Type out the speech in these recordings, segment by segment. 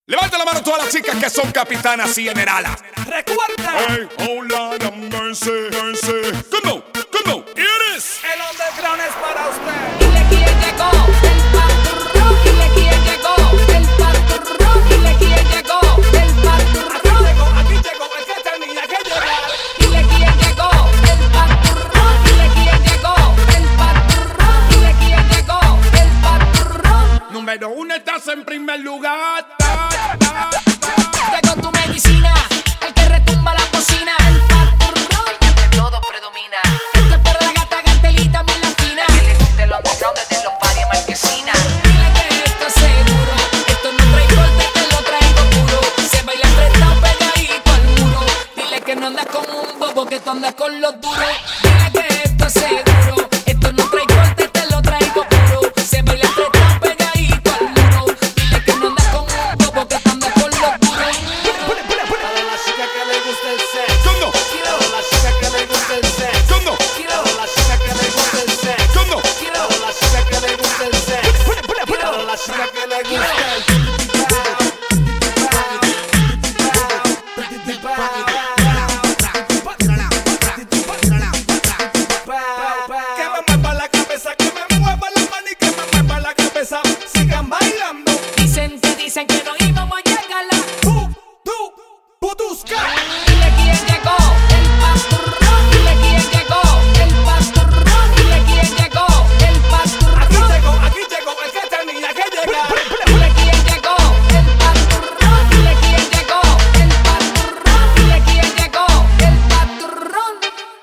Levanta la mano todas las chicas que son capitanas y generalas. Recuerda. Hey, oh Lord have mercy, mercy. Come on, here it is. El underground es para usted. Dile quién llegó, el paturrón. Dile quién llegó, el paturrón. Dile quién llegó, el paturrón. Aquí llegó, el que tenía que llegar. Dile quién llegó, el paturrón. Dile quién llegó, el paturrón. Dile quién llegó, el paturrón. Número 1 estás en primer lugar. Llegó tu medicina, el que retumba la cocina. El paturrón, donde todo predomina. Esto es para la gata gantelita muy latina. Que le guste el underground desde los paris a Marquesina. Dile que esto es seguro, esto no trae corte, te lo traigo puro. Se baila apretado pegadito al muro. Dile que no andas con un bobo, que tú andas con los duros. Dile que esto es seguro, esto no trae corte, te lo traigo puro. Se baila apretado pegadito al muro. Dile que no andas con un bobo, que tú andas con los duros. Para la chica que le gusta el sexo. ¿Cómo? Para la chica que le gusta el sexo. ¿Cómo? Para la chica que le gusta el sexo. ¿Cómo? Para la chica que le gusta el sexo. Para la chica que le gusta el que me mueva la cabeza, que me mueva la mano y que me mueva la cabeza. Sigan bailando. Dicen que no íbamos a llegarla. Putusca. Dile quién llegó, el paturrón. Dile quién llegó, el paturrón. Dile quién llegó, el paturrón. Aquí llegó el que tenía que llegar. Dile quién llegó, el paturrón. Dile quién llegó, el paturrón. Dile quién llegó, el paturrón.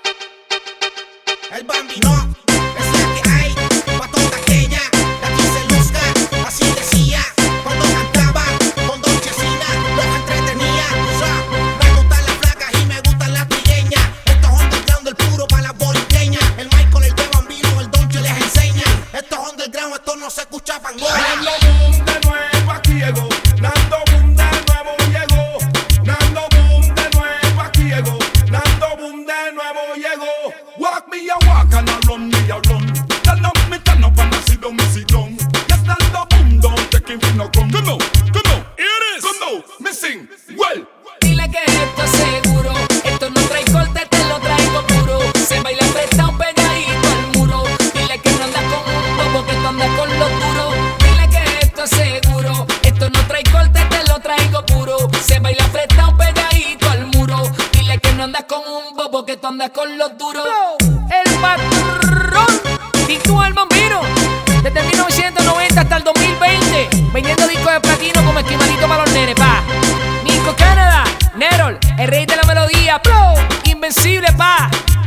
El bambino es la que hay, pa' toda aquella, la que se luzca, así decía, cuando cantaba con Dolcecina, los entretenía, me gustan las flacas y me gustan las trigueñas, estos underground del puro pa' las boriqueñas, el Michael, el de bambino, el Dolce les enseña, estos underground, esto no se escucha pangola. Nando Boom de nuevo aquí llegó. Nando Boom de nuevo llegó. Nando Boom de nuevo aquí llegó. Nando Boom de nuevo llegó. Walk me a walk and I run me a run. Turn up and I sit down. Yes, Nando Boom, don't take him for no come. Come on, here it is. Come on, me sing. Well, Dile que esto es seguro, esto no trae corte, te lo traigo puro. Se baila apretado pegadito al muro. Dile que no andas con un bobo, que tú andas con los duros. Dile que esto es seguro, esto no trae corte, te lo traigo puro. Se baila apretado pegadito al muro. Dile que no andas con un bobo, que tú andas con los duros. El patrón, y tú el bombino, desde 1990 hasta el 2020, vendiendo discos de platino como esquimalito para los nenes, pa. Nico Canadá, Nerol, el rey de la melodía, pro, invencible, pa.